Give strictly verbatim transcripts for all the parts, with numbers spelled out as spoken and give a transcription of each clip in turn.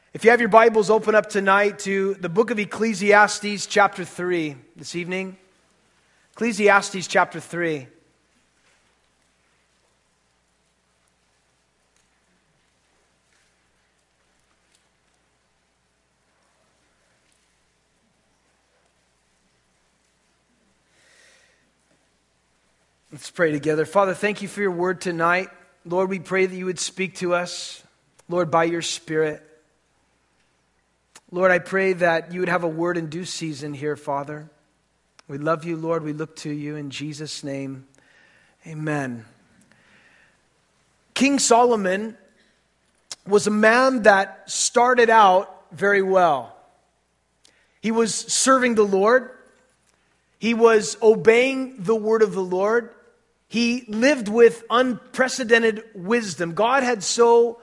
If you have your Bibles, open up tonight to the book of Ecclesiastes chapter three this evening. Ecclesiastes chapter three. Let's pray together. Father, thank you for your word tonight. Lord, we pray that you would speak to us, Lord, by your Spirit. Lord, I pray that you would have a word in due season here, Father. We love you, Lord. We look to you in Jesus' name. Amen. King Solomon was a man that started out very well. He was serving the Lord. He was obeying the word of the Lord. He lived with unprecedented wisdom. God had so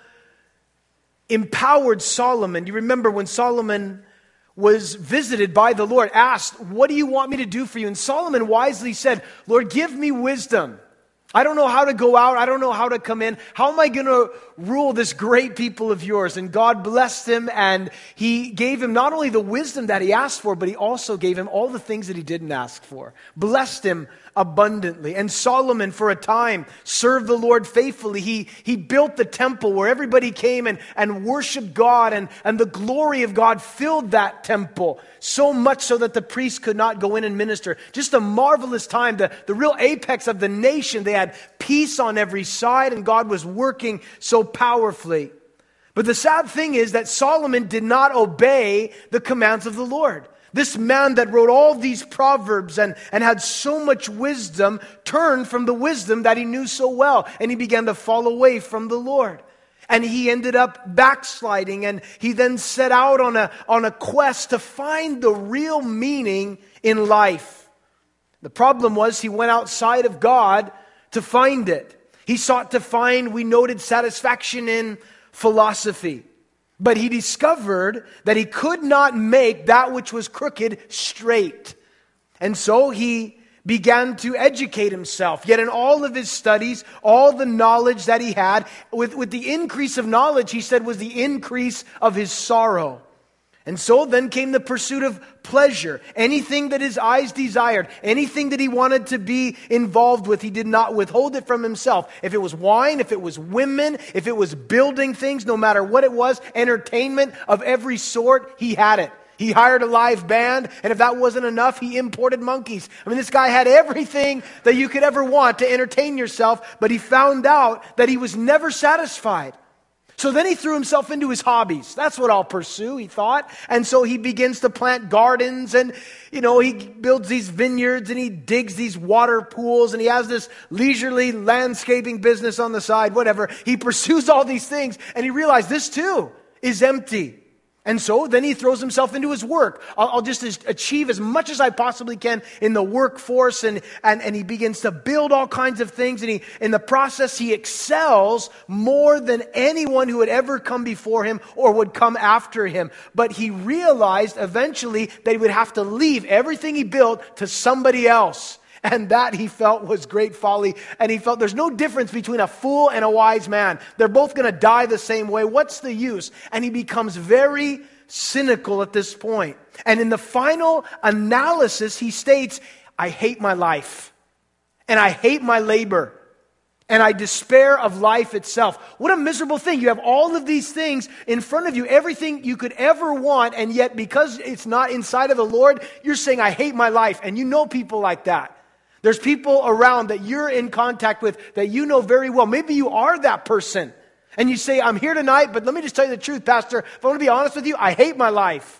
empowered Solomon. You remember when Solomon was visited by the Lord, asked, "What do you want me to do for you?" And Solomon wisely said, "Lord, give me wisdom. I don't know how to go out. I don't know how to come in. How am I going to rule this great people of yours?" And God blessed him, and he gave him not only the wisdom that he asked for, but he also gave him all the things that he didn't ask for. Blessed him abundantly. And Solomon, for a time, served the Lord faithfully. He, he built the temple where everybody came and, and worshiped God, and, and the glory of God filled that temple, so much so that the priests could not go in and minister. Just a marvelous time, the, the real apex of the nation. They had peace on every side, and God was working so powerfully. But the sad thing is that Solomon did not obey the commands of the Lord. This man that wrote all these proverbs and, and had so much wisdom turned from the wisdom that he knew so well, and he began to fall away from the Lord. And he ended up backsliding, and he then set out on a, on a quest to find the real meaning in life. The problem was he went outside of God to find it. He sought to find, we noted, satisfaction in philosophy. But he discovered that he could not make that which was crooked straight. And so he began to educate himself. Yet in all of his studies, all the knowledge that he had, with, with the increase of knowledge, he said, was the increase of his sorrow. And so then came the pursuit of pleasure. Anything that his eyes desired, anything that he wanted to be involved with, he did not withhold it from himself. If it was wine, if it was women, if it was building things, no matter what it was, entertainment of every sort, he had it. He hired a live band, and if that wasn't enough, he imported monkeys. I mean, this guy had everything that you could ever want to entertain yourself, but he found out that he was never satisfied. So then he threw himself into his hobbies. That's what I'll pursue, he thought. And so he begins to plant gardens, and, you know, he builds these vineyards, and he digs these water pools, and he has this leisurely landscaping business on the side, whatever. He pursues all these things, and he realized this too is empty. And so then he throws himself into his work. I'll, I'll just achieve as much as I possibly can in the workforce, and, and, and he begins to build all kinds of things, and he, in the process he excels more than anyone who had ever come before him or would come after him. But he realized eventually that he would have to leave everything he built to somebody else. And that he felt was great folly. And he felt there's no difference between a fool and a wise man. They're both going to die the same way. What's the use? And he becomes very cynical at this point. And in the final analysis, he states, "I hate my life. And I hate my labor. And I despair of life itself." What a miserable thing. You have all of these things in front of you, everything you could ever want, and yet because it's not inside of the Lord, you're saying, "I hate my life." And you know people like that. There's people around that you're in contact with that you know very well. Maybe you are that person. And you say, "I'm here tonight, but let me just tell you the truth, Pastor. If I want to be honest with you, I hate my life."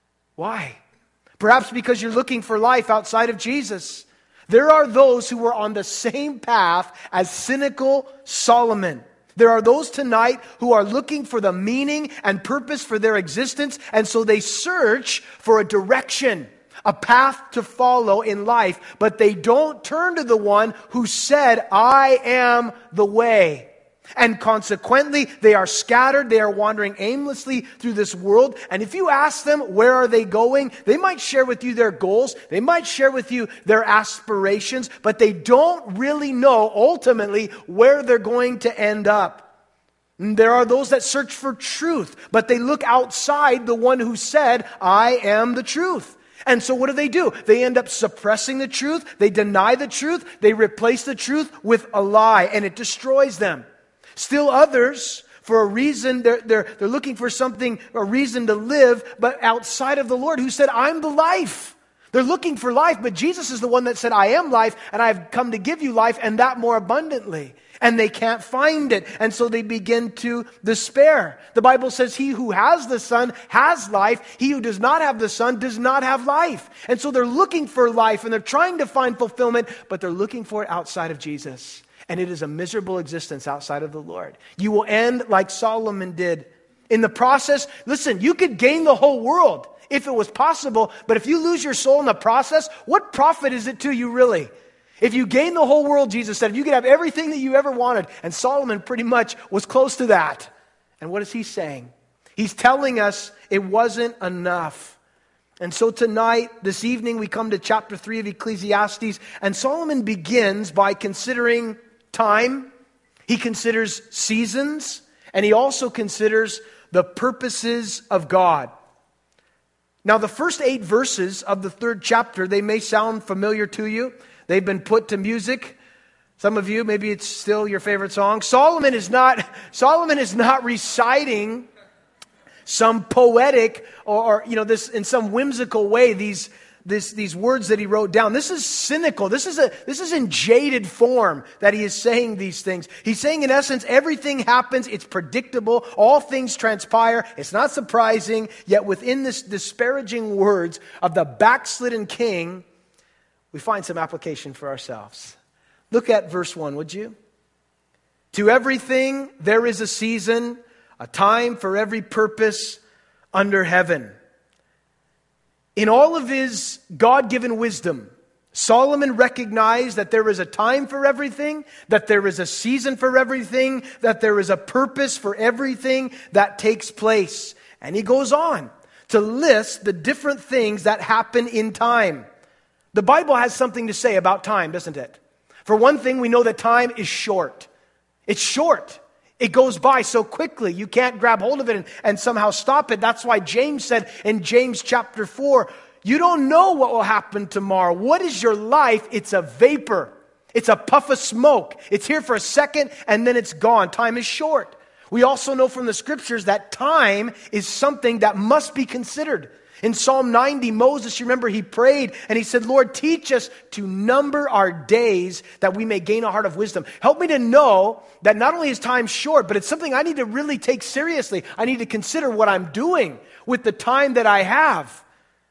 Why? Perhaps because you're looking for life outside of Jesus. There are those who are on the same path as cynical Solomon. There are those tonight who are looking for the meaning and purpose for their existence, and so they search for a direction, a path to follow in life, but they don't turn to the one who said, "I am the way." And consequently, they are scattered. They are wandering aimlessly through this world. And if you ask them, where are they going? They might share with you their goals. They might share with you their aspirations, but they don't really know ultimately where they're going to end up. And there are those that search for truth, but they look outside the one who said, I am the truth. And so what do they do? They end up suppressing the truth. They deny the truth. They replace the truth with a lie, and it destroys them. Still others, for a reason, they're, they're, they're looking for something, a reason to live, but outside of the Lord, who said, I'm the life. They're looking for life, but Jesus is the one that said, I am life, and I've come to give you life, and that more abundantly. And they can't find it, and so they begin to despair. The Bible says, he who has the Son has life. He who does not have the Son does not have life. And so they're looking for life, and they're trying to find fulfillment, but they're looking for it outside of Jesus. And it is a miserable existence outside of the Lord. You will end like Solomon did. In the process, listen, you could gain the whole world if it was possible, but if you lose your soul in the process, what profit is it to you really? If you gain the whole world, Jesus said, if you could have everything that you ever wanted, and Solomon pretty much was close to that. And what is he saying? He's telling us it wasn't enough. And so tonight, this evening, we come to chapter three of Ecclesiastes, and Solomon begins by considering time. He considers seasons, and he also considers the purposes of God. Now, the first eight verses of the third chapter, they may sound familiar to you. They've been put to music. Some of you, maybe it's still your favorite song. Solomon is not, Solomon is not reciting some poetic or, or you know, this in some whimsical way, these This, these words that he wrote down. This is cynical. This is a this is in jaded form that he is saying these things. He's saying, in essence, everything happens. It's predictable. All things transpire. It's not surprising. Yet within this disparaging words of the backslidden king, we find some application for ourselves. Look at verse one, would you? To everything there is a season, a time for every purpose under heaven. In all of his God-given wisdom, Solomon recognized that there is a time for everything, that there is a season for everything, that there is a purpose for everything that takes place. And he goes on to list the different things that happen in time. The Bible has something to say about time, doesn't it? For one thing, we know that time is short. It's short. It goes by so quickly. You can't grab hold of it and, and somehow stop it. That's why James said in James chapter four, you don't know what will happen tomorrow. What is your life? It's a vapor. It's a puff of smoke. It's here for a second and then it's gone. Time is short. We also know from the scriptures that time is something that must be considered. In Psalm ninety, Moses, you remember, he prayed and he said, Lord, teach us to number our days that we may gain a heart of wisdom. Help me to know that not only is time short, but it's something I need to really take seriously. I need to consider what I'm doing with the time that I have.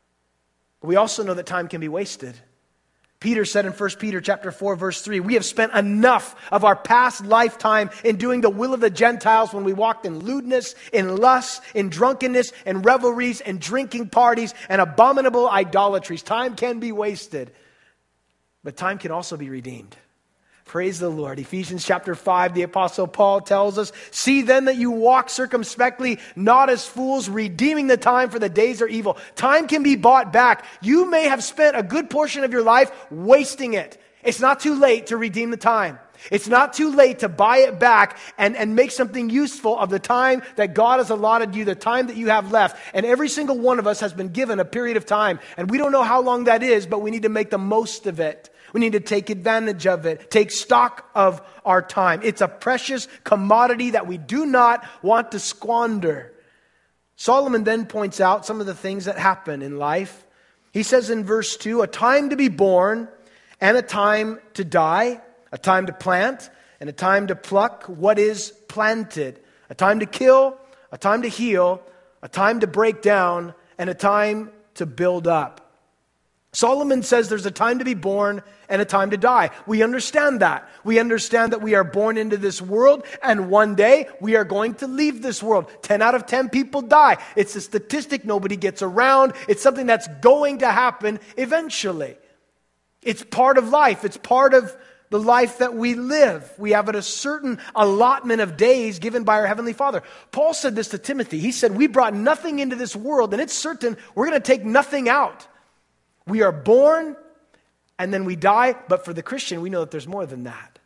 We also know that time can be wasted. Peter said in First Peter chapter four, verse three, we have spent enough of our past lifetime in doing the will of the Gentiles when we walked in lewdness, in lust, in drunkenness, in revelries, and drinking parties, and abominable idolatries. Time can be wasted, but time can also be redeemed. Praise the Lord. Ephesians chapter five, the Apostle Paul tells us, see then that you walk circumspectly, not as fools, redeeming the time, for the days are evil. Time can be bought back. You may have spent a good portion of your life wasting it. It's not too late to redeem the time. It's not too late to buy it back and, and make something useful of the time that God has allotted you, the time that you have left. And every single one of us has been given a period of time. And we don't know how long that is, but we need to make the most of it. We need to take advantage of it, take stock of our time. It's a precious commodity that we do not want to squander. Solomon then points out some of the things that happen in life. He says in verse two, a time to be born and a time to die, a time to plant and a time to pluck what is planted, a time to kill, a time to heal, a time to break down, and a time to build up. Solomon says there's a time to be born and a time to die. We understand that. We understand that we are born into this world and one day we are going to leave this world. ten out of ten people die. It's a statistic nobody gets around. It's something that's going to happen eventually. It's part of life. It's part of the life that we live. We have a certain allotment of days given by our Heavenly Father. Paul said this to Timothy. He said, we brought nothing into this world and it's certain we're going to take nothing out. We are born and then we die, but for the Christian, we know that there's more than that.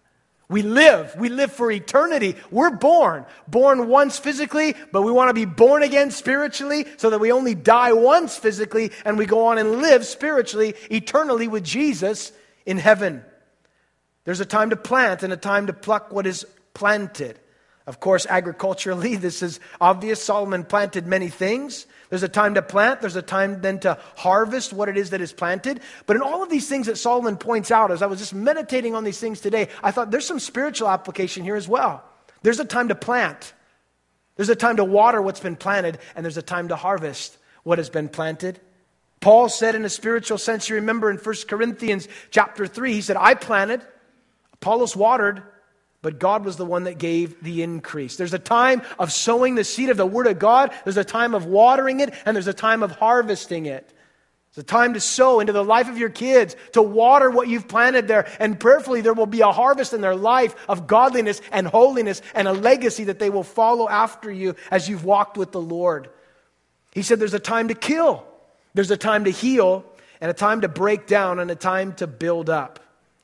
We live. We live for eternity. We're born. Born once physically, but we want to be born again spiritually so that we only die once physically and we go on and live spiritually, eternally with Jesus in heaven. There's a time to plant and a time to pluck what is planted. Of course, agriculturally, this is obvious. Solomon planted many things. There's a time to plant. There's a time then to harvest what it is that is planted. But in all of these things that Solomon points out, as I was just meditating on these things today, I thought there's some spiritual application here as well. There's a time to plant. There's a time to water what's been planted, and there's a time to harvest what has been planted. Paul said in a spiritual sense, you remember in First Corinthians chapter three, he said, I planted, Apollos watered, but God was the one that gave the increase. There's a time of sowing the seed of the Word of God. There's a time of watering it, and there's a time of harvesting it. There's a time to sow into the life of your kids, to water what you've planted there. And prayerfully, there will be a harvest in their life of godliness and holiness and a legacy that they will follow after you as you've walked with the Lord. He said there's a time to kill. There's a time to heal, and a time to break down, and a time to build up.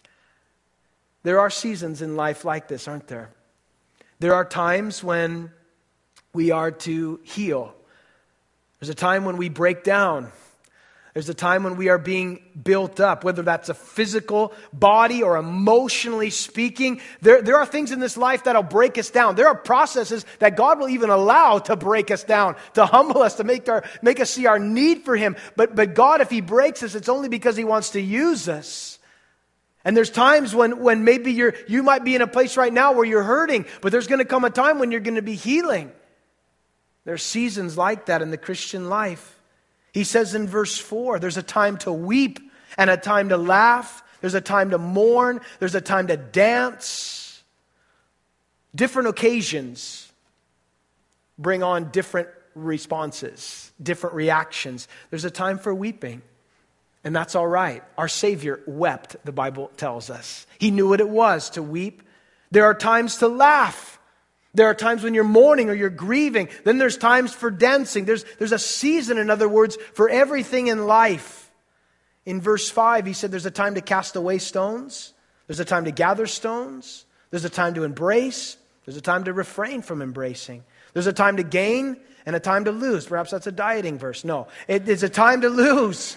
There are seasons in life like this, aren't there? There are times when we are to heal. There's a time when we break down. There's a time when we are being built up, whether that's a physical body or emotionally speaking. There, there are things in this life that'll break us down. There are processes that God will even allow to break us down, to humble us, to make our make us see our need for Him. But, but God, if He breaks us, it's only because He wants to use us. And there's times when, when maybe you're, you might be in a place right now where you're hurting, but there's going to come a time when you're going to be healing. There's seasons like that in the Christian life. He says in verse four, there's a time to weep and a time to laugh. There's a time to mourn. There's a time to dance. Different occasions bring on different responses, different reactions. There's a time for weeping. And that's all right. Our Savior wept, the Bible tells us. He knew what it was to weep. There are times to laugh. There are times when you're mourning or you're grieving. Then there's times for dancing. There's, there's a season, in other words, for everything in life. In verse five, he said there's a time to cast away stones. There's a time to gather stones. There's a time to embrace. There's a time to refrain from embracing. There's a time to gain and a time to lose. Perhaps that's a dieting verse. No, it is a time to lose.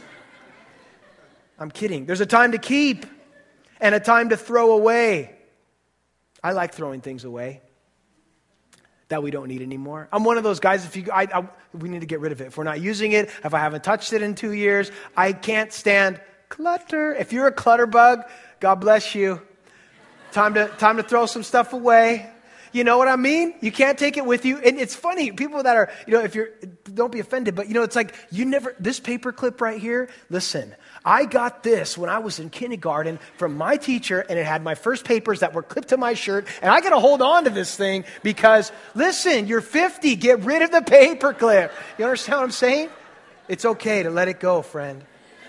I'm kidding. There's a time to keep and a time to throw away. I like throwing things away that we don't need anymore. I'm one of those guys, if you, I, I, we need to get rid of it. If we're not using it, if I haven't touched it in two years, I can't stand clutter. If you're a clutter bug, God bless you. Time to, time to throw some stuff away. You know what I mean? You can't take it with you. And it's funny, people that are, you know, if you're, don't be offended, but you know, it's like, you never, this paper clip right here, listen, I got this when I was in kindergarten from my teacher, and it had my first papers that were clipped to my shirt, and I got to hold on to this thing because, listen, you're fifty, get rid of the paper clip. You understand what I'm saying? It's okay to let it go, friend.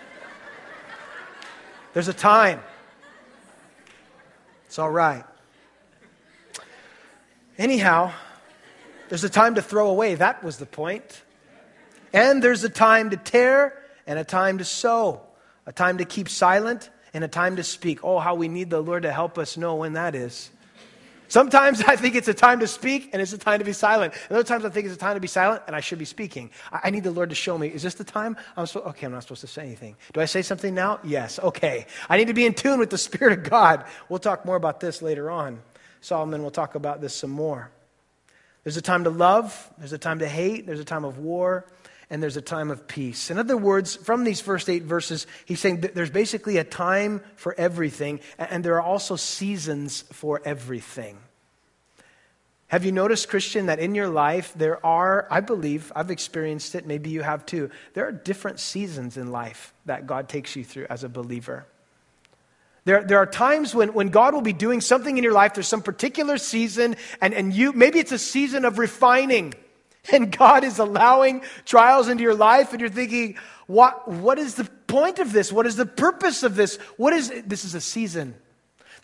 There's a time. It's all right. Anyhow, there's a time to throw away. That was the point. And there's a time to tear and a time to sow. A time to keep silent and a time to speak. Oh, how we need the Lord to help us know when that is. Sometimes I think it's a time to speak and it's a time to be silent. And other times I think it's a time to be silent and I should be speaking. I need the Lord to show me, is this the time? I'm supposed, okay, I'm not supposed to say anything. Do I say something now? Yes, okay. I need to be in tune with the Spirit of God. We'll talk more about this later on. Solomon will talk about this some more. There's a time to love, there's a time to hate, there's a time of war, and there's a time of peace. In other words, from these first eight verses, he's saying that there's basically a time for everything, and there are also seasons for everything. Have you noticed, Christian, that in your life there are, I believe, I've experienced it, maybe you have too, there are different seasons in life that God takes you through as a believer. There, there are times when, when God will be doing something in your life, there's some particular season, and, and you maybe it's a season of refining. And God is allowing trials into your life, and you're thinking, what, what is the point of this? What is the purpose of this? What is this is a season.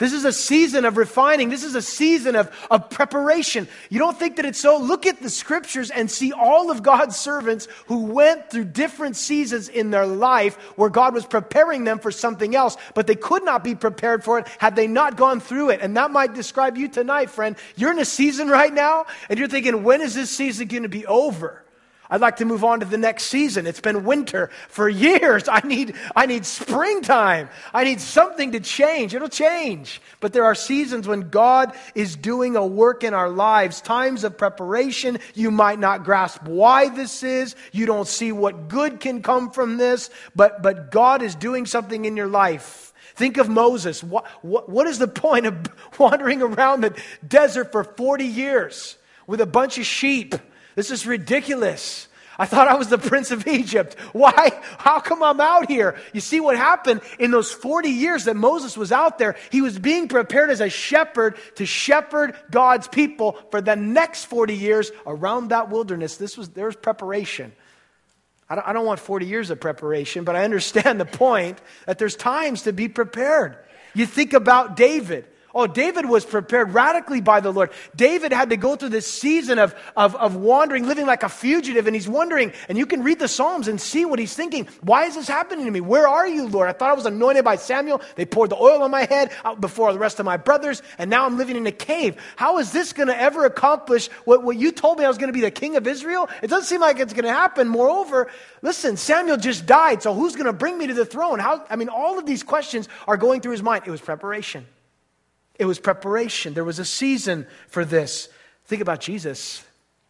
This is a season of refining. This is a season of, of preparation. You don't think that it's so? Look at the scriptures and see all of God's servants who went through different seasons in their life where God was preparing them for something else, but they could not be prepared for it had they not gone through it. And that might describe you tonight, friend. You're in a season right now, and you're thinking, when is this season going to be over? I'd like to move on to the next season. It's been winter for years. I need, I need springtime. I need something to change. It'll change. But there are seasons when God is doing a work in our lives, times of preparation. You might not grasp why this is. You don't see what good can come from this. But, but God is doing something in your life. Think of Moses. What, what, what is the point of wandering around the desert for forty years with a bunch of sheep? This is ridiculous. I thought I was the prince of Egypt. Why? How come I'm out here? You see what happened in those forty years that Moses was out there? He was being prepared as a shepherd to shepherd God's people for the next forty years around that wilderness. This was, there was preparation. I don't, I don't want forty years of preparation, but I understand the point that there's times to be prepared. You think about David. Oh, David was prepared radically by the Lord. David had to go through this season of, of, of wandering, living like a fugitive, and he's wondering, and you can read the Psalms and see what he's thinking. Why is this happening to me? Where are you, Lord? I thought I was anointed by Samuel. They poured the oil on my head out before the rest of my brothers, and now I'm living in a cave. How is this going to ever accomplish what, what you told me I was going to be the king of Israel? It doesn't seem like it's going to happen. Moreover, listen, Samuel just died, so who's going to bring me to the throne? How? I mean, all of these questions are going through his mind. It was preparation. It was preparation. There was a season for this. Think about Jesus.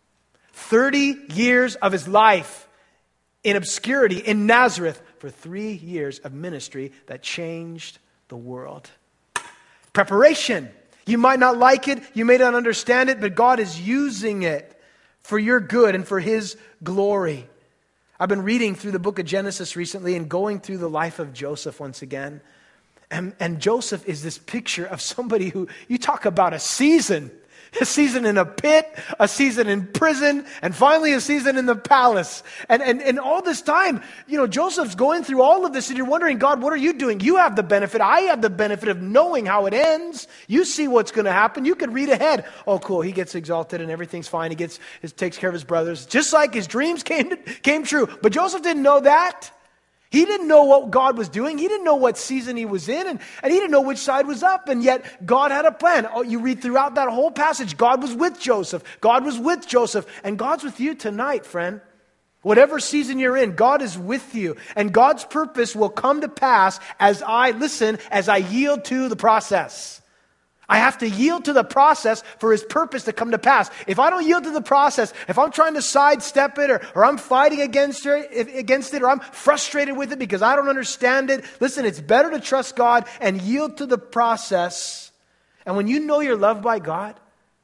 thirty years of his life in obscurity in Nazareth for three years of ministry that changed the world. Preparation. You might not like it. You may not understand it, but God is using it for your good and for his glory. I've been reading through the book of Genesis recently and going through the life of Joseph once again. And, and Joseph is this picture of somebody who, you talk about a season, a season in a pit, a season in prison, and finally a season in the palace. And, and, and all this time, you know, Joseph's going through all of this and you're wondering, God, what are you doing? You have the benefit. I have the benefit of knowing how it ends. You see what's going to happen. You could read ahead. Oh, cool. He gets exalted and everything's fine. He gets, he takes care of his brothers, just like his dreams came, came true. But Joseph didn't know that. He didn't know what God was doing. He didn't know what season he was in. And, and he didn't know which side was up. And yet God had a plan. Oh, you read throughout that whole passage. God was with Joseph. God was with Joseph. And God's with you tonight, friend. Whatever season you're in, God is with you. And God's purpose will come to pass as I, listen, as I yield to the process. I have to yield to the process for his purpose to come to pass. If I don't yield to the process, if I'm trying to sidestep it or, or I'm fighting against it, against it or I'm frustrated with it because I don't understand it, listen, it's better to trust God and yield to the process. And when you know you're loved by God,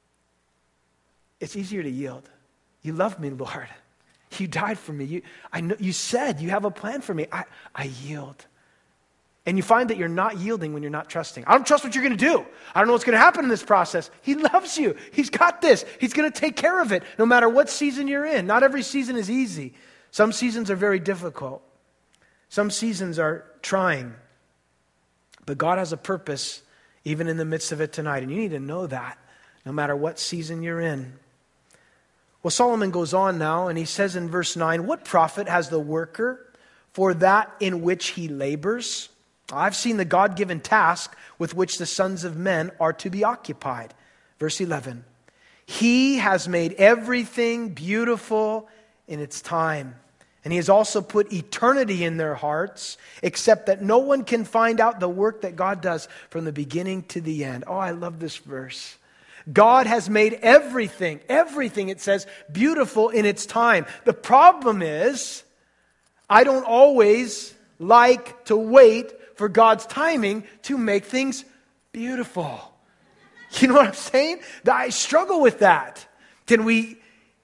it's easier to yield. You love me, Lord. You died for me. You, I know, you said you have a plan for me. I, I yield. And you find that you're not yielding when you're not trusting. I don't trust what you're going to do. I don't know what's going to happen in this process. He loves you. He's got this. He's going to take care of it no matter what season you're in. Not every season is easy. Some seasons are very difficult. Some seasons are trying. But God has a purpose even in the midst of it tonight. And you need to know that no matter what season you're in. Well, Solomon goes on now and he says in verse nine, what profit has the worker for that in which he labors? I've seen the God-given task with which the sons of men are to be occupied. Verse eleven, he has made everything beautiful in its time. And he has also put eternity in their hearts, except that no one can find out the work that God does from the beginning to the end. Oh, I love this verse. God has made everything, everything, it says, beautiful in its time. The problem is, I don't always like to wait for God's timing to make things beautiful. You know what I'm saying? I struggle with that. Can we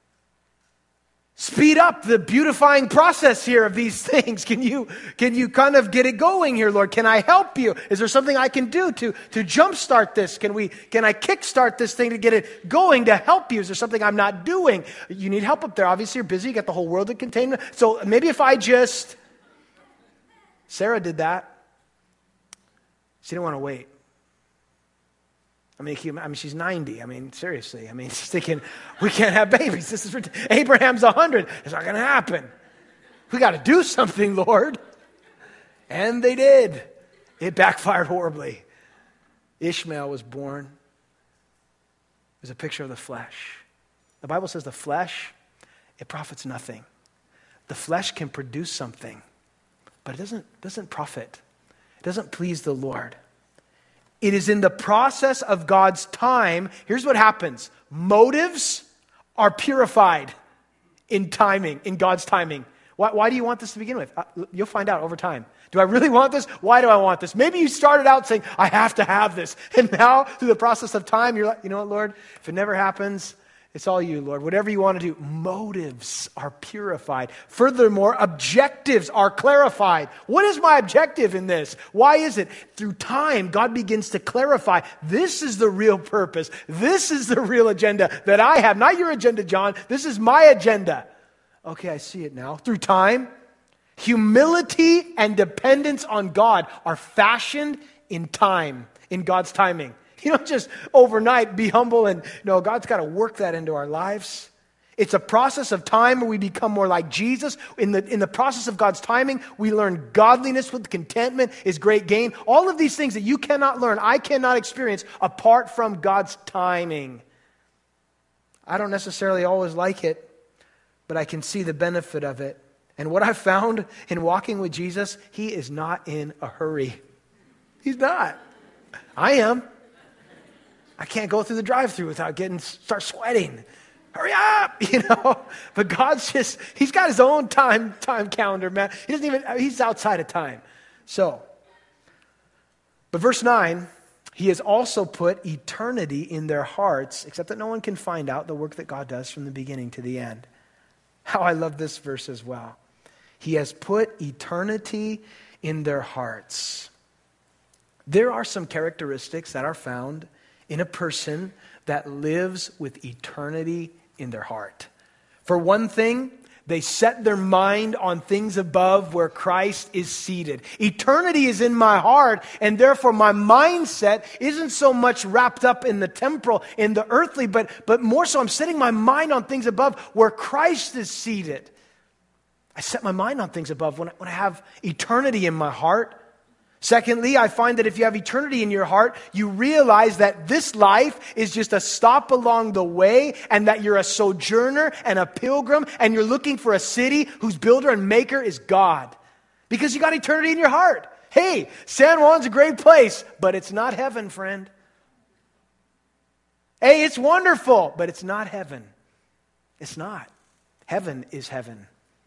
speed up the beautifying process here of these things? Can you, can you kind of get it going here, Lord? Can I help you? Is there something I can do to, to jumpstart this? Can we, can I kickstart this thing to get it going to help you? Is there something I'm not doing? You need help up there. Obviously, you're busy. You got the whole world to contain. So maybe if I just... Sarah did that. She didn't want to wait. I mean, I mean, she's ninety. I mean, seriously. I mean, she's thinking, we can't have babies. This is ridiculous. Abraham's one hundred. It's not going to happen. We got to do something, Lord. And they did. It backfired horribly. Ishmael was born. It was a picture of the flesh. The Bible says the flesh, it profits nothing. The flesh can produce something, but it doesn't, doesn't profit. It doesn't please the Lord. It is in the process of God's time. Here's what happens. Motives are purified in timing, in God's timing. Why, why do you want this to begin with? Uh, you'll find out over time. Do I really want this? Why do I want this? Maybe you started out saying, I have to have this. And now, through the process of time, you're like, you know what, Lord? If it never happens, it's all you, Lord. Whatever you want to do, motives are purified. Furthermore, objectives are clarified. What is my objective in this? Why is it? Through time, God begins to clarify, this is the real purpose. This is the real agenda that I have. Not your agenda, John. This is my agenda. Okay, I see it now. Through time, humility and dependence on God are fashioned in time, in God's timing. You don't just overnight be humble and, no, God's got to work that into our lives. It's a process of time where we become more like Jesus. In the, in the process of God's timing, we learn godliness with contentment is great gain. All of these things that you cannot learn, I cannot experience apart from God's timing. I don't necessarily always like it, but I can see the benefit of it. And what I've found in walking with Jesus, he is not in a hurry. He's not. I am. I can't go through the drive-thru without getting, start sweating. Hurry up, you know. But God's just, he's got his own time, time calendar, man. He doesn't even, he's outside of time. So, but verse nine, he has also put eternity in their hearts, except that no one can find out the work that God does from the beginning to the end. How I love this verse as well. He has put eternity in their hearts. There are some characteristics that are found in a person that lives with eternity in their heart. For one thing, they set their mind on things above where Christ is seated. Eternity is in my heart, and therefore my mindset isn't so much wrapped up in the temporal, in the earthly, but, but more so I'm setting my mind on things above where Christ is seated. I set my mind on things above when I, when I have eternity in my heart. Secondly, I find that if you have eternity in your heart, you realize that this life is just a stop along the way and that you're a sojourner and a pilgrim and you're looking for a city whose builder and maker is God. Because you got eternity in your heart. Hey, San Juan's a great place, but it's not heaven, friend. Hey, it's wonderful, but it's not heaven. It's not. Heaven is heaven.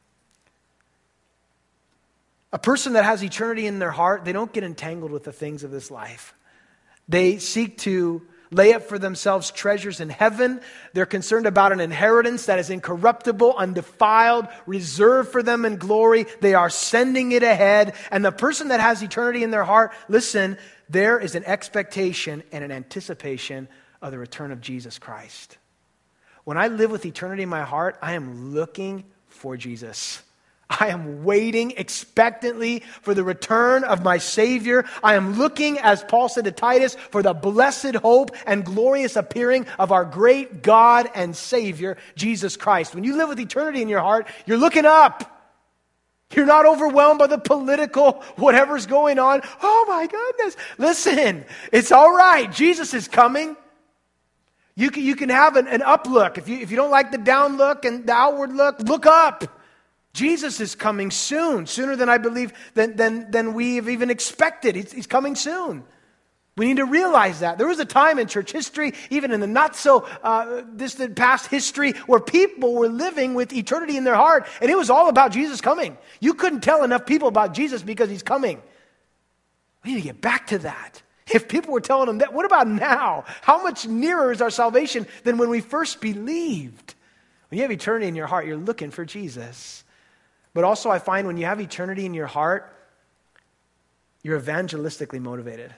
A person that has eternity in their heart, they don't get entangled with the things of this life. They seek to lay up for themselves treasures in heaven. They're concerned about an inheritance that is incorruptible, undefiled, reserved for them in glory. They are sending it ahead. And the person that has eternity in their heart, listen, there is an expectation and an anticipation of the return of Jesus Christ. When I live with eternity in my heart, I am looking for Jesus. I am waiting expectantly for the return of my Savior. I am looking, as Paul said to Titus, for the blessed hope and glorious appearing of our great God and Savior, Jesus Christ. When you live with eternity in your heart, you're looking up. You're not overwhelmed by the political, whatever's going on. Oh my goodness. Listen, it's all right. Jesus is coming. You can, you can have an, an up look. If you, if you don't like the down look and the outward look, look up. Jesus is coming soon, sooner than I believe, than, than, than we have even expected. He's, he's coming soon. We need to realize that. There was a time in church history, even in the not so uh, distant past history, where people were living with eternity in their heart, and it was all about Jesus coming. You couldn't tell enough people about Jesus because he's coming. We need to get back to that. If people were telling them that, what about now? How much nearer is our salvation than when we first believed? When you have eternity in your heart, you're looking for Jesus. But also I find when you have eternity in your heart, you're evangelistically motivated.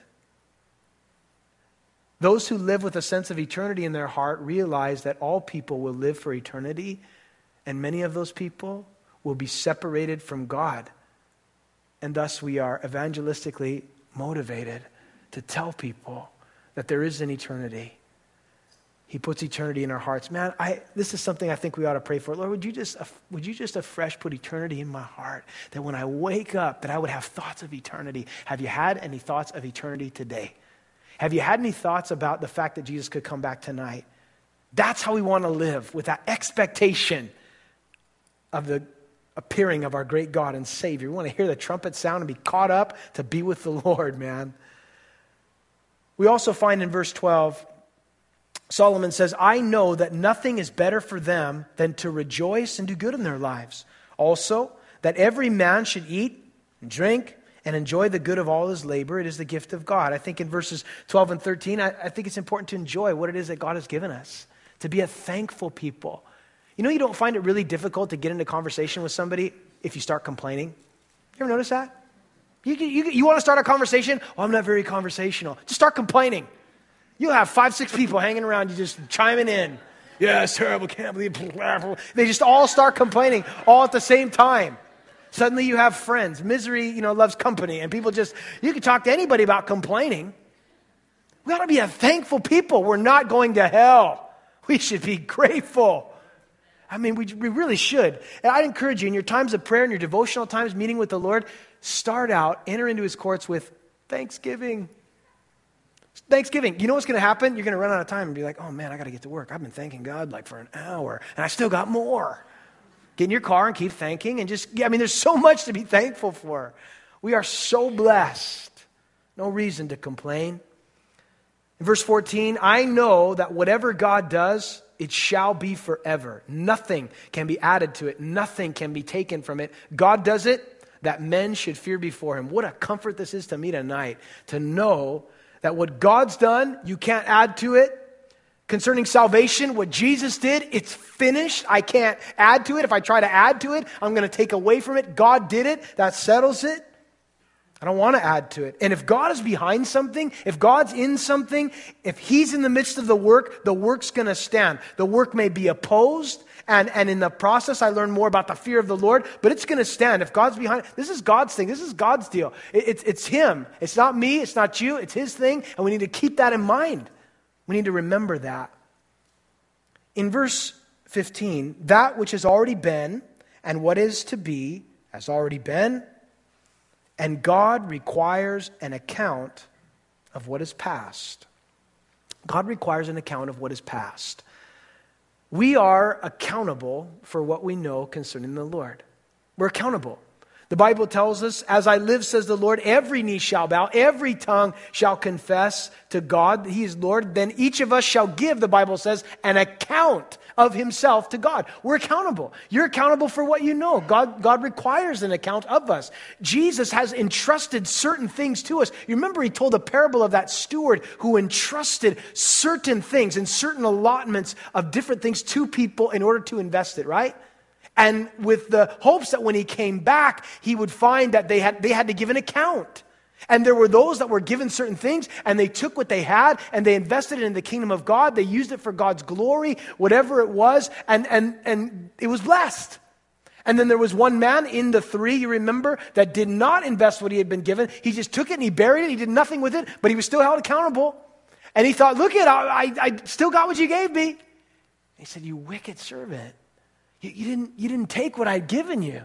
Those who live with a sense of eternity in their heart realize that all people will live for eternity, and many of those people will be separated from God. And thus we are evangelistically motivated to tell people that there is an eternity. He puts eternity in our hearts. Man, I, this is something I think we ought to pray for. Lord, would you just would you just afresh put eternity in my heart, that when I wake up, that I would have thoughts of eternity. Have you had any thoughts of eternity today? Have you had any thoughts about the fact that Jesus could come back tonight? That's how we want to live, with that expectation of the appearing of our great God and Savior. We want to hear the trumpet sound and be caught up to be with the Lord, man. We also find in verse twelve, Solomon says, I know that nothing is better for them than to rejoice and do good in their lives. Also, that every man should eat and drink and enjoy the good of all his labor. It is the gift of God. I think in verses twelve and thirteen, I, I think it's important to enjoy what it is that God has given us, to be a thankful people. You know, you don't find it really difficult to get into conversation with somebody if you start complaining. You ever notice that? You, you, you want to start a conversation? Oh, I'm not very conversational. Just start complaining. You'll have five, six people hanging around you just chiming in. Yeah, it's terrible. Can't believe it. They just all start complaining all at the same time. Suddenly you have friends. Misery, you know, loves company. And people just, you can talk to anybody about complaining. We ought to be a thankful people. We're not going to hell. We should be grateful. I mean, we, we really should. And I'd encourage you in your times of prayer and your devotional times, meeting with the Lord, start out, enter into his courts with thanksgiving. Thanksgiving. You know what's going to happen? You're going to run out of time and be like, oh man, I got to get to work. I've been thanking God like for an hour and I still got more. Get in your car and keep thanking and just, yeah, I mean, there's so much to be thankful for. We are so blessed. No reason to complain. In verse fourteen, I know that whatever God does, it shall be forever. Nothing can be added to it. Nothing can be taken from it. God does it, that men should fear before him. What a comfort this is to me tonight, to know that what God's done, you can't add to it. Concerning salvation, what Jesus did, it's finished. I can't add to it. If I try to add to it, I'm going to take away from it. God did it. That settles it. I don't want to add to it. And if God is behind something, if God's in something, if he's in the midst of the work, the work's going to stand. The work may be opposed, and, and in the process, I learn more about the fear of the Lord, but it's going to stand. If God's behind it, this is God's thing. This is God's deal. It, it's, it's him. It's not me. It's not you. It's his thing, and we need to keep that in mind. We need to remember that. In verse fifteen, that which has already been and what is to be has already been, and God requires an account of what is past. God requires an account of what is past. We are accountable for what we know concerning the Lord. We're accountable. The Bible tells us, as I live, says the Lord, every knee shall bow, every tongue shall confess to God that he is Lord. Then each of us shall give, the Bible says, an account of himself to God. We're accountable. You're accountable for what you know. God, God requires an account of us. Jesus has entrusted certain things to us. You remember he told a parable of that steward who entrusted certain things and certain allotments of different things to people in order to invest it, right? And with the hopes that when he came back, he would find that they had, they had to give an account. And there were those that were given certain things, and they took what they had, and they invested it in the kingdom of God. They used it for God's glory, whatever it was, and, and, and it was blessed. And then there was one man in the three, you remember, that did not invest what he had been given. He just took it and he buried it. He did nothing with it, but he was still held accountable. And he thought, look at it, I, I, I still got what you gave me. He said, you wicked servant. You, you didn't, you didn't take what I'd given you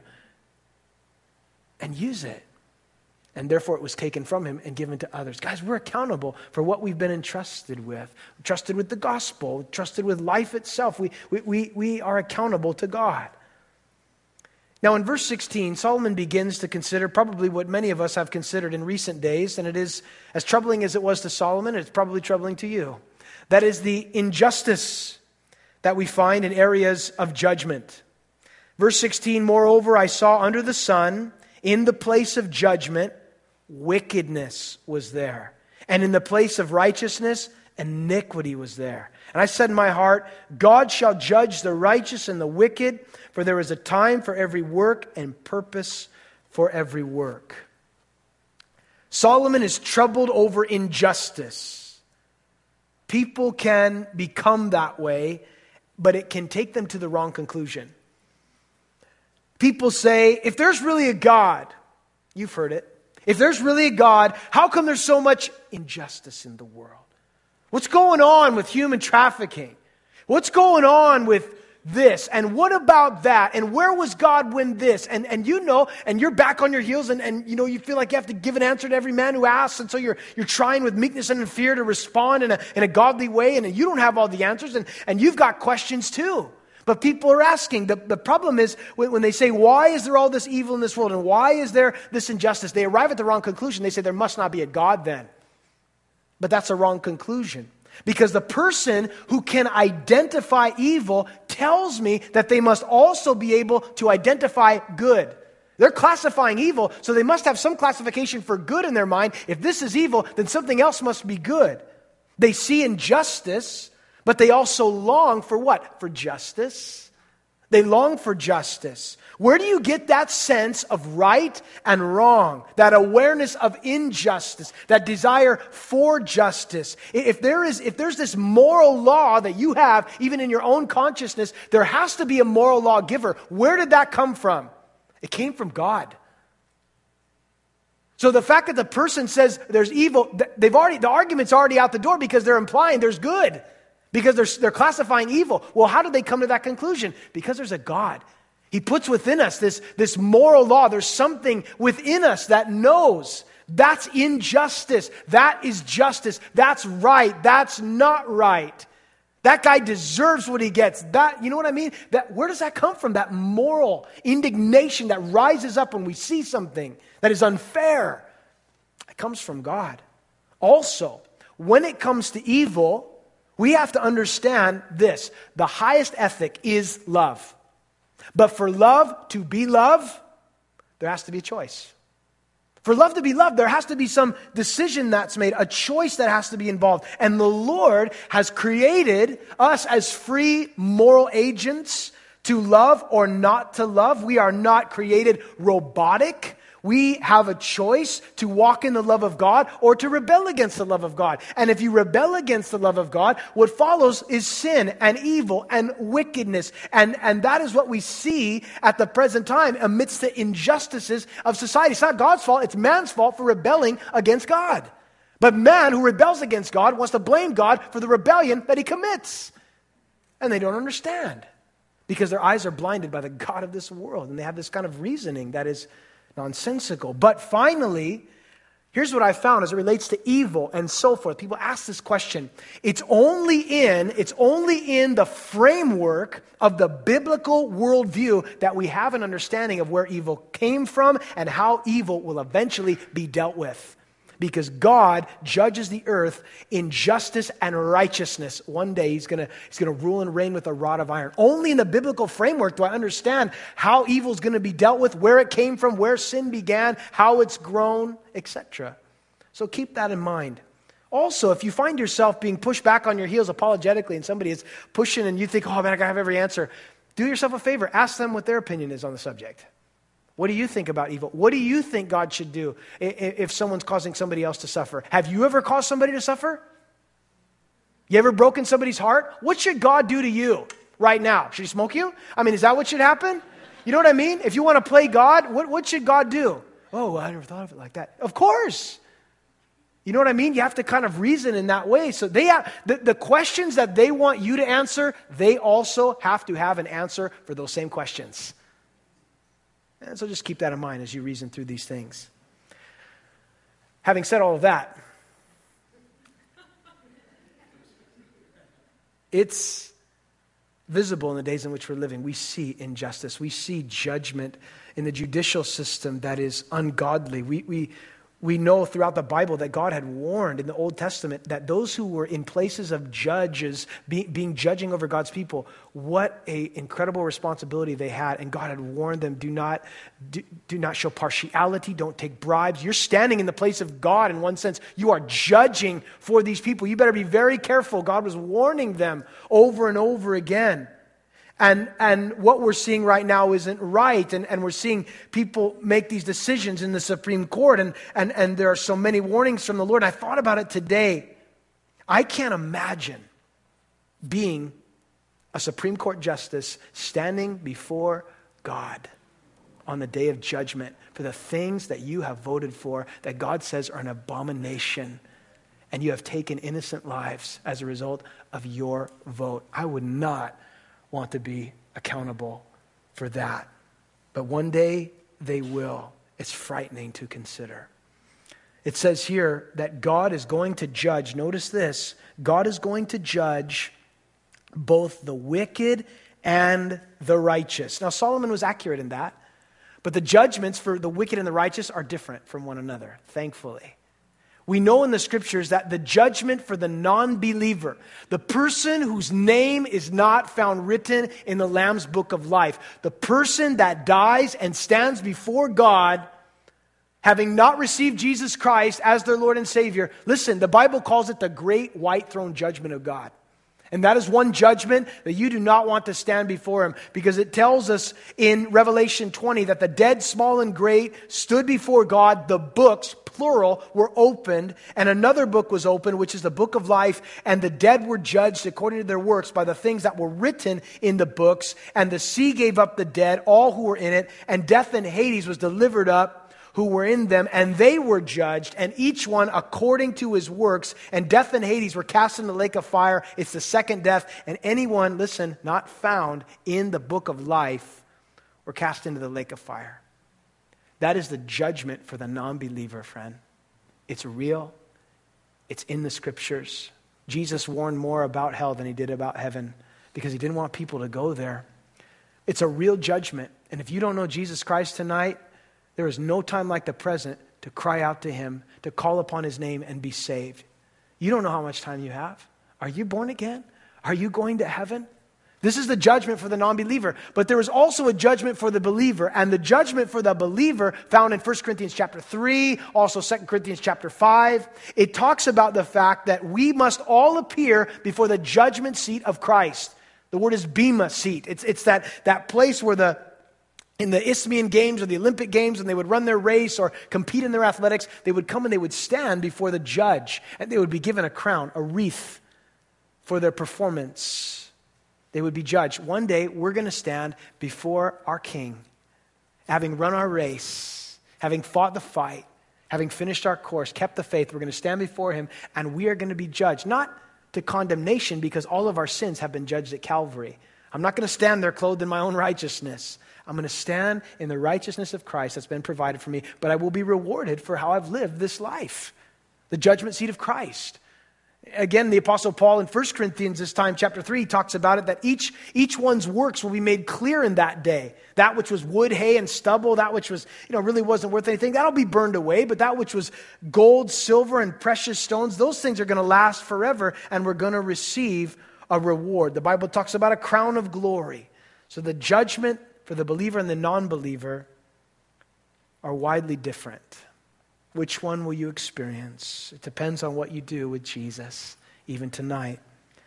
and use it. And therefore it was taken from him and given to others. Guys, we're accountable for what we've been entrusted with. Trusted with the gospel, trusted with life itself. We, we, we, we are accountable to God. Now in verse sixteen, Solomon begins to consider probably what many of us have considered in recent days, and it is as troubling as it was to Solomon, it's probably troubling to you. That is the injustice that we find in areas of judgment. Verse sixteen, moreover, I saw under the sun, in the place of judgment, wickedness was there. And in the place of righteousness, iniquity was there. And I said in my heart, God shall judge the righteous and the wicked, for there is a time for every work and purpose for every work. Solomon is troubled over injustice. People can become that way, but it can take them to the wrong conclusion. People say, if there's really a God, you've heard it, if there's really a God, how come there's so much injustice in the world? What's going on with human trafficking? What's going on with this? And what about that? And where was God when this? And and you know, and you're back on your heels and, and you know, you feel like you have to give an answer to every man who asks. And so you're you're trying with meekness and in fear to respond in a in a godly way. And you don't have all the answers. And, and you've got questions too. But people are asking. The, the problem is when, when they say, why is there all this evil in this world? And why is there this injustice? They arrive at the wrong conclusion. They say there must not be a God then. But that's a wrong conclusion. Because the person who can identify evil tells me that they must also be able to identify good. They're classifying evil, so they must have some classification for good in their mind. If this is evil, then something else must be good. They see injustice, but they also long for what? For justice. They long for justice. Where do you get that sense of right and wrong, that awareness of injustice, that desire for justice? If there is, if there's this moral law that you have, even in your own consciousness, there has to be a moral law giver. Where did that come from? It came from God. So the fact that the person says there's evil, they've already, the argument's already out the door because they're implying there's good. Because they're, they're classifying evil. Well, how did they come to that conclusion? Because there's a God. He puts within us this, this moral law. There's something within us that knows that's injustice. That is justice. That's right. That's not right. That guy deserves what he gets. That, you know what I mean? That, where does that come from? That moral indignation that rises up when we see something that is unfair. It comes from God. Also, when it comes to evil, we have to understand this. The highest ethic is love. But for love to be love, there has to be a choice. For love to be love, there has to be some decision that's made, a choice that has to be involved. And the Lord has created us as free moral agents to love or not to love. We are not created robotic. We have a choice to walk in the love of God or to rebel against the love of God. And if you rebel against the love of God, what follows is sin and evil and wickedness. And, and that is what we see at the present time amidst the injustices of society. It's not God's fault, it's man's fault for rebelling against God. But man who rebels against God wants to blame God for the rebellion that he commits. And they don't understand because their eyes are blinded by the God of this world. And they have this kind of reasoning that is nonsensical. But finally, here's what I found as it relates to evil and so forth. People ask this question. It's only in, it's only in the framework of the biblical worldview that we have an understanding of where evil came from and how evil will eventually be dealt with. Because God judges the earth in justice and righteousness. One day he's going to he's going to rule and reign with a rod of iron. Only in the biblical framework do I understand how evil is going to be dealt with, where it came from, where sin began, how it's grown, et cetera. So keep that in mind. Also, if you find yourself being pushed back on your heels apologetically and somebody is pushing and you think, oh man, I got to have every answer, do yourself a favor. Ask them what their opinion is on the subject. What do you think about evil? What do you think God should do if someone's causing somebody else to suffer? Have you ever caused somebody to suffer? You ever broken somebody's heart? What should God do to you right now? Should he smoke you? I mean, is that what should happen? You know what I mean? If you want to play God, what, what should God do? Oh, I never thought of it like that. Of course. You know what I mean? You have to kind of reason in that way. So they have, the, the questions that they want you to answer, they also have to have an answer for those same questions. And so just keep that in mind as you reason through these things. Having said all of that, it's visible in the days in which we're living. We see injustice. We see judgment in the judicial system that is ungodly. We, we, we know throughout the Bible that God had warned in the Old Testament that those who were in places of judges, be, being judging over God's people, what an incredible responsibility they had. And God had warned them, do not, do, do not show partiality, don't take bribes. You're standing in the place of God in one sense. You are judging for these people. You better be very careful. God was warning them over and over again. And and what we're seeing right now isn't right. And, and we're seeing people make these decisions in the Supreme Court. And, and, and there are so many warnings from the Lord. And I thought about it today. I can't imagine being a Supreme Court justice standing before God on the day of judgment for the things that you have voted for that God says are an abomination. and you have taken innocent lives as a result of your vote. I would not want to be accountable for that. But one day they will. It's frightening to consider. It says here that God is going to judge. Notice this. God is going to judge both the wicked and the righteous. Now, Solomon was accurate in that. But the judgments for the wicked and the righteous are different from one another, thankfully. We know in the scriptures that the judgment for the non-believer, the person whose name is not found written in the Lamb's book of life, the person that dies and stands before God, having not received Jesus Christ as their Lord and Savior. Listen, the Bible calls it the great white throne judgment of God. And that is one judgment that you do not want to stand before him, because it tells us in Revelation twenty that the dead, small and great, stood before God. The books, plural, were opened, and another book was opened, which is the book of life, and the dead were judged according to their works by the things that were written in the books, and the sea gave up the dead, all who were in it, and death and Hades was delivered up, who were in them, and they were judged, and each one according to his works, and death and Hades were cast in the lake of fire. It's the second death, and anyone, listen, not found in the book of life were cast into the lake of fire. That is the judgment for the non-believer, friend. It's real. It's in the scriptures. Jesus warned more about hell than he did about heaven, because he didn't want people to go there. It's a real judgment, and if you don't know Jesus Christ tonight, there is no time like the present to cry out to him, to call upon his name and be saved. You don't know how much time you have. Are you born again? Are you going to heaven? This is the judgment for the non-believer. But there is also a judgment for the believer. And the judgment for the believer found in First Corinthians chapter three, also Second Corinthians chapter five. It talks about the fact that we must all appear before the judgment seat of Christ. The word is bema seat. It's, it's that, that place where the in the Isthmian Games or the Olympic Games, when they would run their race or compete in their athletics, they would come and they would stand before the judge, and they would be given a crown, a wreath for their performance. They would be judged. One day, we're going to stand before our King, having run our race, having fought the fight, having finished our course, kept the faith. We're going to stand before him, and we are going to be judged, not to condemnation, because all of our sins have been judged at Calvary. I'm not going to stand there clothed in my own righteousness. I'm going to stand in the righteousness of Christ that's been provided for me, but I will be rewarded for how I've lived this life. The judgment seat of Christ. Again, the Apostle Paul in First Corinthians, this time, chapter three, talks about it, that each, each one's works will be made clear in that day. That which was wood, hay, and stubble, that which was, you know, really wasn't worth anything, that'll be burned away. But that which was gold, silver, and precious stones, those things are going to last forever, and we're going to receive a reward. The Bible talks about a crown of glory. So the judgment for the believer and the non-believer are widely different. Which one will you experience? It depends on what you do with Jesus, even tonight.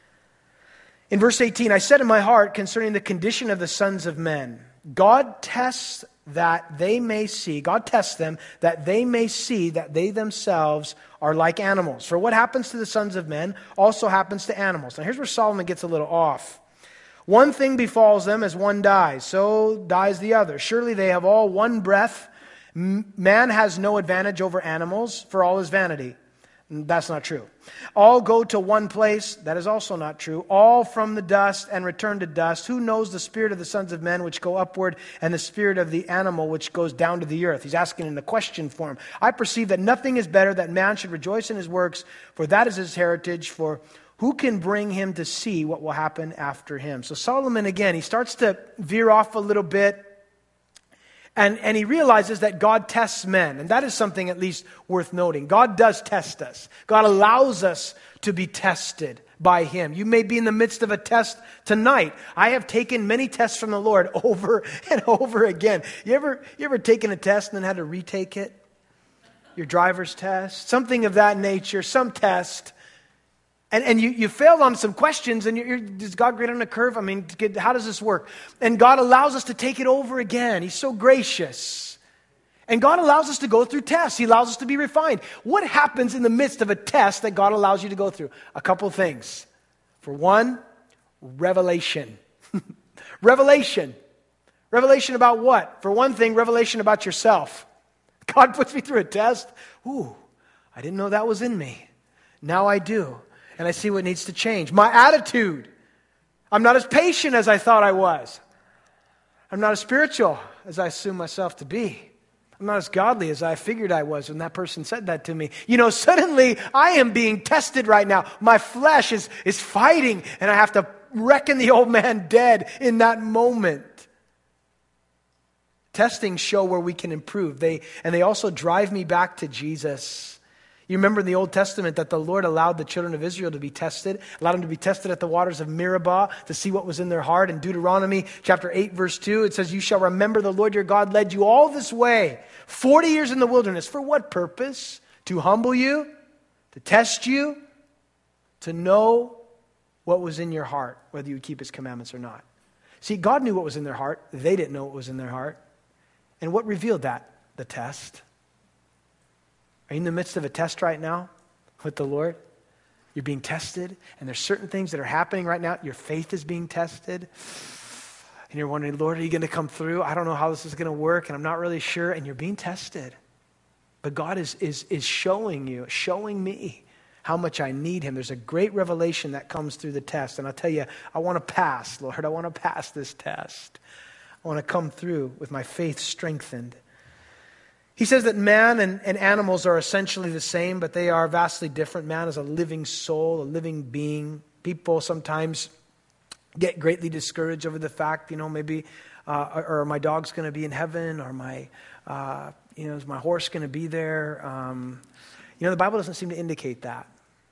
In verse eighteen, I said in my heart concerning the condition of the sons of men, God tests that they may see, God tests them that they may see that they themselves are like animals. For what happens to the sons of men also happens to animals. Now here's where Solomon gets a little off. One thing befalls them as one dies, so dies the other. Surely they have all one breath. Man has no advantage over animals, for all is vanity. That's not true. All go to one place. That is also not true. All from the dust and return to dust. Who knows the spirit of the sons of men which go upward, and the spirit of the animal which goes down to the earth? He's asking in the question form. I perceive that nothing is better that man should rejoice in his works, for that is his heritage. For who can bring him to see what will happen after him? So Solomon, again, he starts to veer off a little bit. And, and he realizes that God tests men. And that is something at least worth noting. God does test us. God allows us to be tested by him. You may be in the midst of a test tonight. I have taken many tests from the Lord over and over again. You ever, you ever taken a test and then had to retake it? Your driver's test? Something of that nature. Some test. And, and you, you failed on some questions, and you're, you're, is God great on a curve? I mean, how does this work? And God allows us to take it over again. He's so gracious. And God allows us to go through tests. He allows us to be refined. What happens in the midst of a test that God allows you to go through? A couple things. For one, revelation. Revelation. Revelation about what? For one thing, revelation about yourself. God puts me through a test. Ooh, I didn't know that was in me. Now I do. And I see what needs to change. My attitude. I'm not as patient as I thought I was. I'm not as spiritual as I assume myself to be. I'm not as godly as I figured I was when that person said that to me. You know, suddenly I am being tested right now. My flesh is, is fighting, and I have to reckon the old man dead in that moment. Testings show where we can improve. They and they also drive me back to Jesus. You remember in the Old Testament that the Lord allowed the children of Israel to be tested, allowed them to be tested at the waters of Meribah to see what was in their heart. In Deuteronomy chapter eight, verse two, it says, you shall remember the Lord your God led you all this way, forty years in the wilderness. For what purpose? To humble you, to test you, to know what was in your heart, whether you would keep his commandments or not. See, God knew what was in their heart. They didn't know what was in their heart. And what revealed that? The test. Are you in the midst of a test right now with the Lord? You're being tested, and there's certain things that are happening right now. Your faith is being tested, and you're wondering, Lord, are you going to come through? I don't know how this is going to work, and I'm not really sure, and you're being tested. But God is, is, is showing you, showing me how much I need him. There's a great revelation that comes through the test, and I'll tell you, I want to pass, Lord. I want to pass this test. I want to come through with my faith strengthened. He says that man and, and animals are essentially the same, but they are vastly different. Man is a living soul, a living being. People sometimes get greatly discouraged over the fact, you know, maybe, uh, or, or my dog's going to be in heaven, or my, uh, you know, is my horse going to be there? Um, you know, the Bible doesn't seem to indicate that.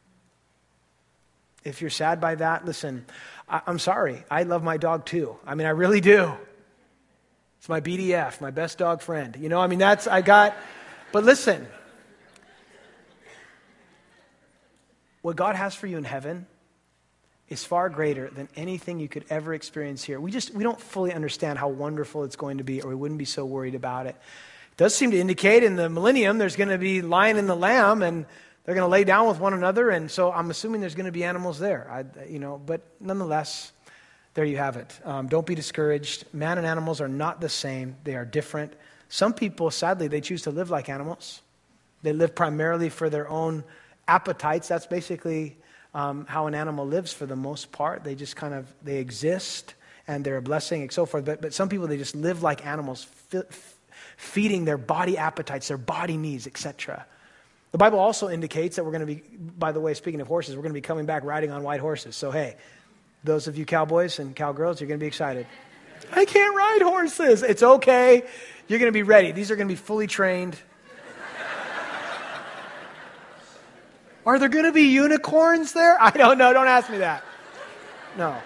If you're sad by that, listen, I, I'm sorry. I love my dog too. I mean, I really do. It's my B D F, my best dog friend. You know, I mean, that's, I got, but listen. What God has for you in heaven is far greater than anything you could ever experience here. We just, we don't fully understand how wonderful it's going to be, or we wouldn't be so worried about it. It does seem to indicate in the millennium there's going to be lion and the lamb, and they're going to lay down with one another, and so I'm assuming there's going to be animals there. I, you know, but nonetheless, there you have it. Um, don't be discouraged. Man and animals are not the same. They are different. Some people, sadly, they choose to live like animals. They live primarily for their own appetites. That's basically um, how an animal lives for the most part. They just kind of, they exist, and they're a blessing and so forth. But, but some people, they just live like animals, fi- feeding their body appetites, their body needs, et cetera. The Bible also indicates that we're going to be, by the way, speaking of horses, we're going to be coming back riding on white horses. So, hey, those of you cowboys and cowgirls, you're going to be excited. I can't ride horses. It's okay. You're going to be ready. These are going to be fully trained. Are there going to be unicorns there? I don't know. Don't ask me that. No.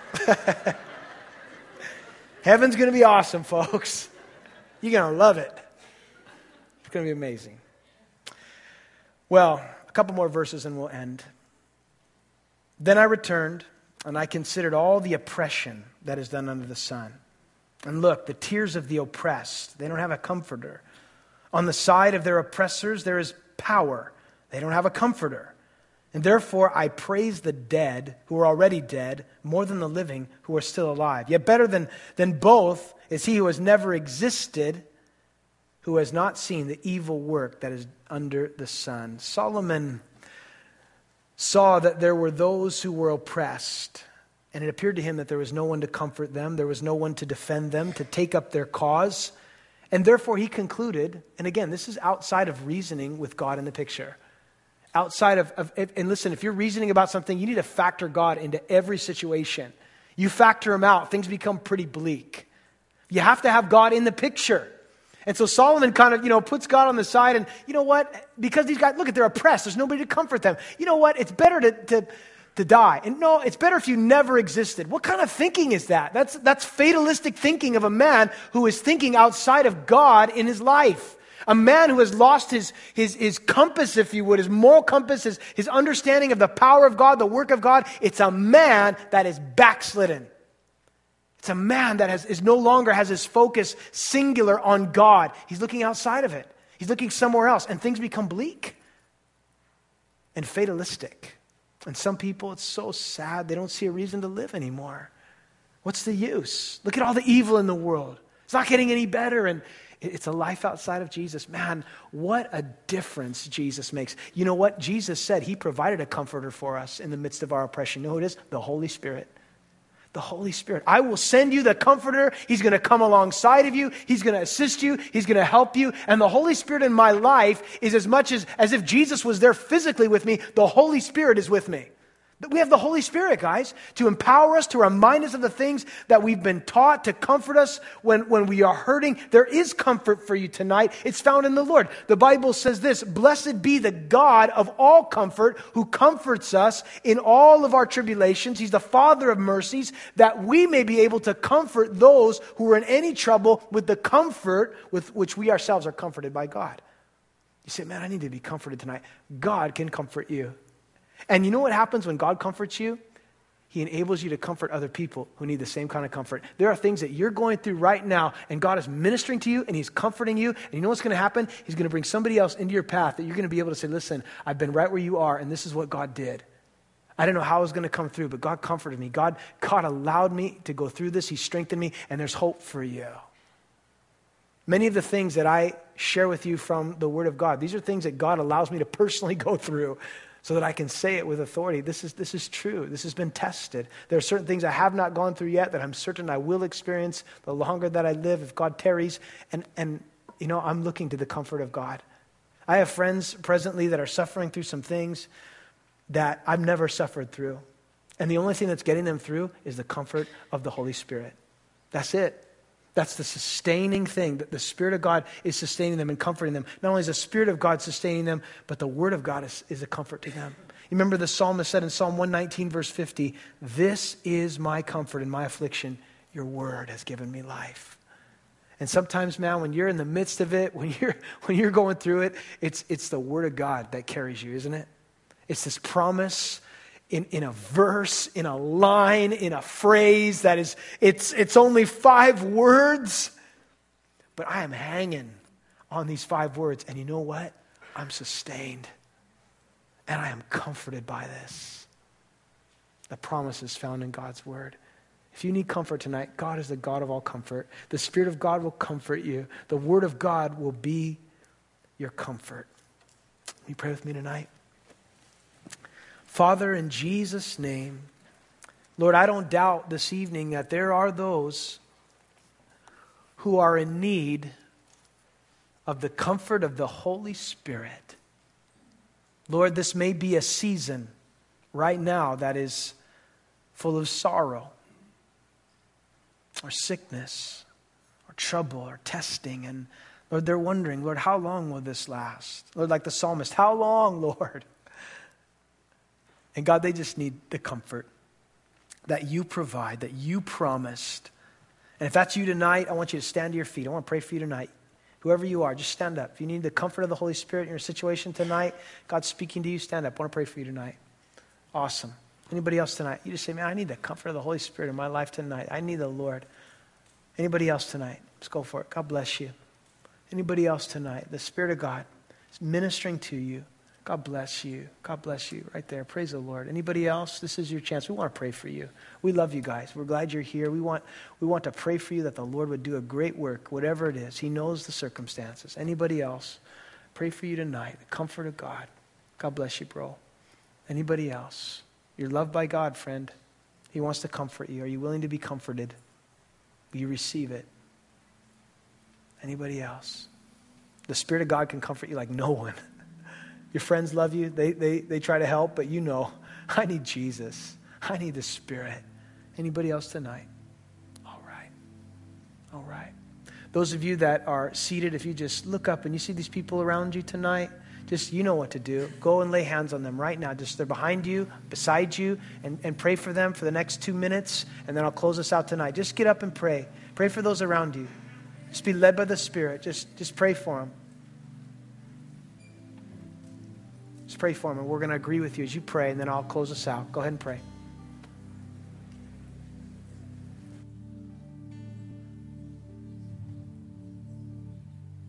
Heaven's going to be awesome, folks. You're going to love it. It's going to be amazing. Well, a couple more verses and we'll end. Then I returned, and I considered all the oppression that is done under the sun. And look, the tears of the oppressed, they don't have a comforter. On the side of their oppressors, there is power. They don't have a comforter. And therefore, I praise the dead who are already dead more than the living who are still alive. Yet better than, than both is he who has never existed, who has not seen the evil work that is under the sun. Solomon saw that there were those who were oppressed, and it appeared to him that there was no one to comfort them, there was no one to defend them, to take up their cause, and therefore he concluded, and again, this is outside of reasoning with God in the picture, outside of, of and listen, if you're reasoning about something, you need to factor God into every situation. You factor him out, things become pretty bleak. You have to have God in the picture. And so Solomon kind of, you know, puts God on the side, and you know what? Because these guys, look at, they're oppressed. There's nobody to comfort them. You know what? It's better to, to, to die. And no, it's better if you never existed. What kind of thinking is that? That's, that's fatalistic thinking of a man who is thinking outside of God in his life. A man who has lost his, his, his compass, if you would, his moral compass, his, his understanding of the power of God, the work of God. It's a man that is backslidden. It's a man that has, is no longer has his focus singular on God. He's looking outside of it. He's looking somewhere else, and things become bleak and fatalistic. And some people, it's so sad, they don't see a reason to live anymore. What's the use? Look at all the evil in the world. It's not getting any better. And it's a life outside of Jesus. Man, what a difference Jesus makes. You know what? Jesus said he provided a comforter for us in the midst of our oppression. You know who it is? The Holy Spirit. The Holy Spirit. I will send you the comforter. He's going to come alongside of you. He's going to assist you. He's going to help you. And the Holy Spirit in my life is as much as, as if Jesus was there physically with me, the Holy Spirit is with me. We have the Holy Spirit, guys, to empower us, to remind us of the things that we've been taught, to comfort us when, when we are hurting. There is comfort for you tonight. It's found in the Lord. The Bible says this, blessed be the God of all comfort who comforts us in all of our tribulations. He's the Father of mercies, that we may be able to comfort those who are in any trouble with the comfort with which we ourselves are comforted by God. You say, man, I need to be comforted tonight. God can comfort you. And you know what happens when God comforts you? He enables you to comfort other people who need the same kind of comfort. There are things that you're going through right now, and God is ministering to you, and he's comforting you. And you know what's going to happen? He's going to bring somebody else into your path that you're going to be able to say, listen, I've been right where you are, and this is what God did. I didn't know how I was going to come through, but God comforted me. God, God allowed me to go through this. He strengthened me, and there's hope for you. Many of the things that I share with you from the Word of God, these are things that God allows me to personally go through, so that I can say it with authority. This is, this is true. This has been tested. There are certain things I have not gone through yet that I'm certain I will experience the longer that I live if God tarries. And, and you know, I'm looking to the comfort of God. I have friends presently that are suffering through some things that I've never suffered through. And the only thing that's getting them through is the comfort of the Holy Spirit. That's it. That's the sustaining thing, that the Spirit of God is sustaining them and comforting them. Not only is the Spirit of God sustaining them, but the Word of God is, is a comfort to them. You remember the psalmist said in Psalm one nineteen, verse fifty, this is my comfort in my affliction. Your Word has given me life. And sometimes, man, when you're in the midst of it, when you're when you're going through it, it's it's the Word of God that carries you, isn't it? It's this promise In, in a verse, in a line, in a phrase that is, it's, it's only five words, but I am hanging on these five words. And you know what? I'm sustained. And I am comforted by this. The promise is found in God's Word. If you need comfort tonight, God is the God of all comfort. The Spirit of God will comfort you. The Word of God will be your comfort. Will you pray with me tonight? Father, in Jesus' name, Lord, I don't doubt this evening that there are those who are in need of the comfort of the Holy Spirit. Lord, this may be a season right now that is full of sorrow or sickness or trouble or testing. And Lord, they're wondering, Lord, how long will this last? Lord, like the psalmist, how long, Lord? And God, they just need the comfort that you provide, that you promised. And if that's you tonight, I want you to stand to your feet. I want to pray for you tonight. Whoever you are, just stand up. If you need the comfort of the Holy Spirit in your situation tonight, God's speaking to you, stand up. I want to pray for you tonight. Awesome. Anybody else tonight? You just say, man, I need the comfort of the Holy Spirit in my life tonight. I need the Lord. Anybody else tonight? Let's go for it. God bless you. Anybody else tonight? The Spirit of God is ministering to you. God bless you. God bless you right there. Praise the Lord. Anybody else? This is your chance. We want to pray for you. We love you guys. We're glad you're here. We want we want to pray for you that the Lord would do a great work, whatever it is. He knows the circumstances. Anybody else? Pray for you tonight. The comfort of God. God bless you, bro. Anybody else? You're loved by God, friend. He wants to comfort you. Are you willing to be comforted? Will you receive it? Anybody else? The Spirit of God can comfort you like no one. Your friends love you. They, they, they try to help, but you know, I need Jesus. I need the Spirit. Anybody else tonight? All right. All right. Those of you that are seated, if you just look up and you see these people around you tonight, just, you know what to do. Go and lay hands on them right now. Just, they're behind you, beside you, and, and pray for them for the next two minutes, and then I'll close us out tonight. Just get up and pray. Pray for those around you. Just be led by the Spirit. Just, just pray for them. Just pray for them, and we're going to agree with you as you pray, and then I'll close us out. Go ahead and pray.